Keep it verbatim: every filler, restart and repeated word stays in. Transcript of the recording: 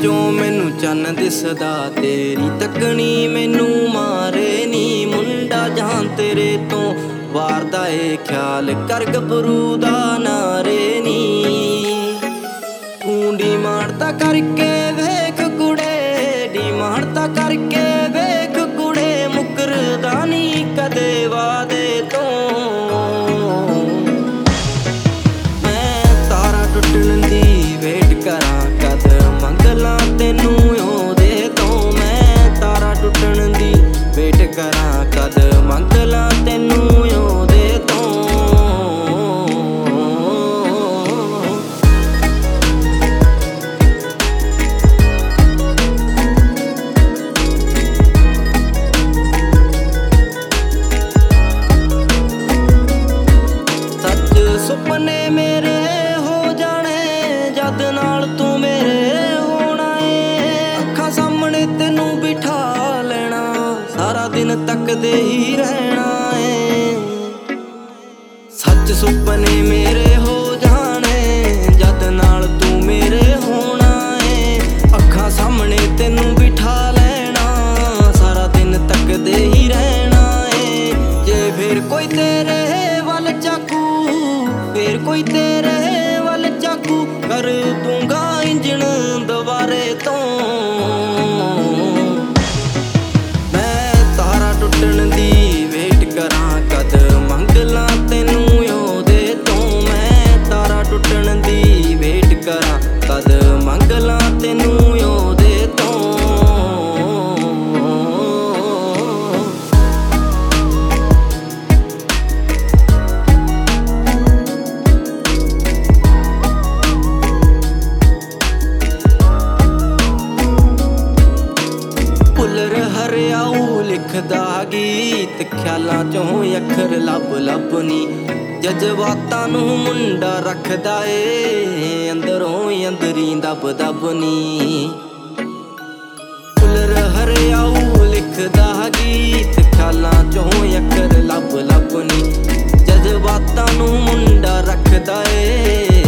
चों मैनू चन्न दिसदा, तेरी तकनी मैनू मारे नी। मुंडा जहां तेरे तो वारदा ए ख्याल कर गभरू दा नारे नी। तू डिमांड करके वेख कुड़े, डिमांड करके वेख कुड़े, मुकरदा नी कदे वादे तो। मैं तारा टुटण दी वेट करां, कद मंगला तेनू ओदे तो। मैं तारा टुटण दी वेट करां, कद मंगला तेनू ओदे तो। सच सुपने मेरे हो जाने, जद नाल तू मेरे होना है। अखां सामने तेनू बिठा लेना, सारा दिन तकदे ही रहना है। सच सुपने मेरे हो जाने, जद नाल तू मेरे होना है। अखां सामने तेनू बिठा लेना, सारा दिन तकदे ही रहना है। जे फिर कोई तेरे वल चाकू, फिर कोई तेरे वल चाकू, कर दूंगा इंजन दोबारे तो। मैं तारा टुटण दी वेट करां, कद मंगला तेनू ओदे तो। मैं तारा टुटण दी वेट करां, कद मंगला तेनू ओदे तो। हरियाऊ लिखदा गीत, ख्यालां चों अखर लब लब नी। जज्बातां नू मुंडा रखदा ए, अंदरों अंदरी दब दब नी। फुलर हरियाऊ लिखदा गीत, ख्यालां चों अखर लब लब नी। जज्बातां नू मुंडा रखदा ए,